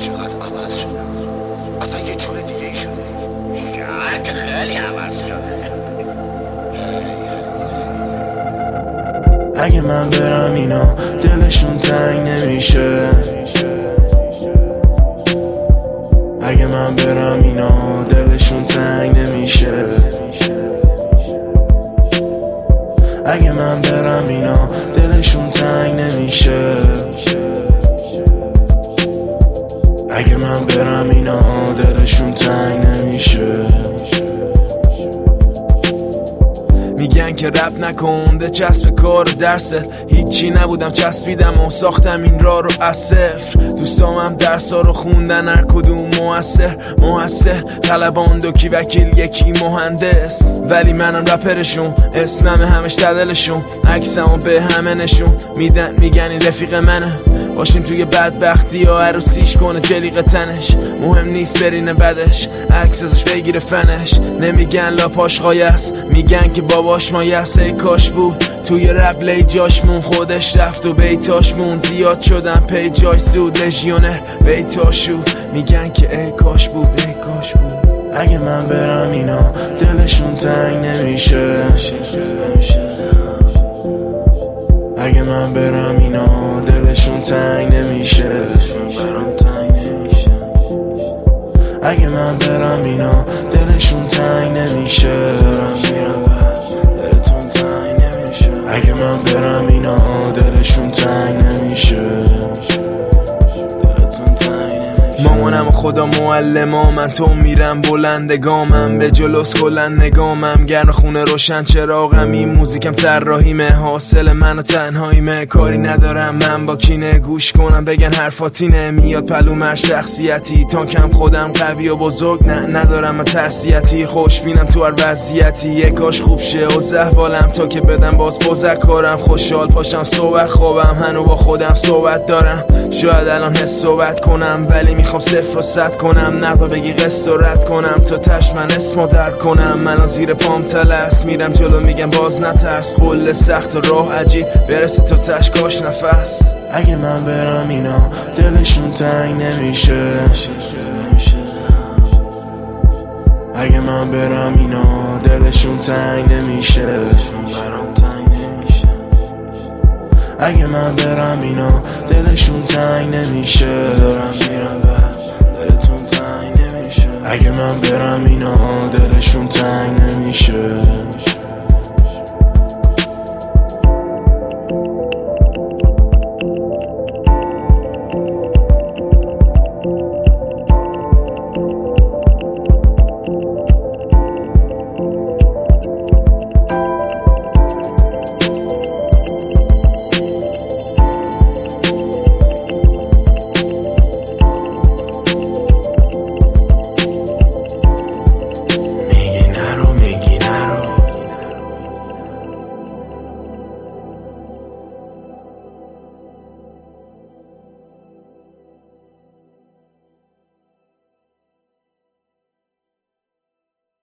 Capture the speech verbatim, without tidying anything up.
چقدر عوض شدم، اصلا یه جور دیگه ای شده. شاید که خیلی عوض شده. اگه من برم اینا دلشون تنگ نمیشه. اگه من برم اینا دلشون تنگ نمیشه. اگه من برم اینا دلشون تنگ نمیشه. اگه من برم اینا دلشون تنگ نمیشه. میگن که رپ نکن ده چسب کار و درسه، هیچی نبودم چسبیدم و ساختم این راه رو از صفر. دوستامم درس ها رو خوندن هر کدوم موثر موثر طلبان دوکی وکیل یکی مهندس، ولی منم رپرشون، اسمم همش دلشون، عکسمو به همه نشون میدن، میگن این رفیق منه، باشیم توی بدبختی یا عروسیش کنه جلیق تنش، مهم نیست برینه بدش عکس ازش بگیره فنش. نمیگن لاپاش قایست، میگن که باباش مایست. ای کاش بود توی رپ لی جاش مون، خودش رفت و بیتاش مون، زیاد شدن پی جای سود لژیونر بیتاشو، میگن که ای کاش بود ای کاش بود. اگه من برم اینا دلشون تنگ نمیشه. اگه من برم اینا دلشون تنگ نمیشه. اگه من برم اینا دلشون تنگ نمیشه. اگه من برم اینا دلشون تنگ نمیشه. مامانم خدا معلمام، من تو میرم بلندگامم، به جلوس کلن نگامم، گرم خونه روشن چراغم، این موزیکم طراحیمه، حاصل من و تنهاییمه، کاری ندارم من با کینه، گوش کنم بگن حرفاتینه، میاد پلومر شخصیتی، تا کم خودم قوی و بزرگ نه ندارم من ترسیتی، خوشبینم تو هر وضعیتی، یک کاش خوب شه و زهوالم تا که بدم باز بزکارم، خوشحال پاشم صبح خوابم، هنو با خودم صحبت دارم، شاید الان حس صحبت کنم ولی میخوام صفر و صد کنم، نقبه بگی قصد و رد کنم تا تش من اسمو درد کنم، منو زیر پام تلس میرم جلو میگم باز نترس، قله سخت و راه عجیب برسه تا تش کاش نفس. اگه من برم اینا دلشون تنگ نمیشه. اگه من برم اینا دلشون تنگ نمیشه. اگه من برم اینا دلشون تنگ نمیشه. اگه من برم اینا دلشون تنگ نمیشه.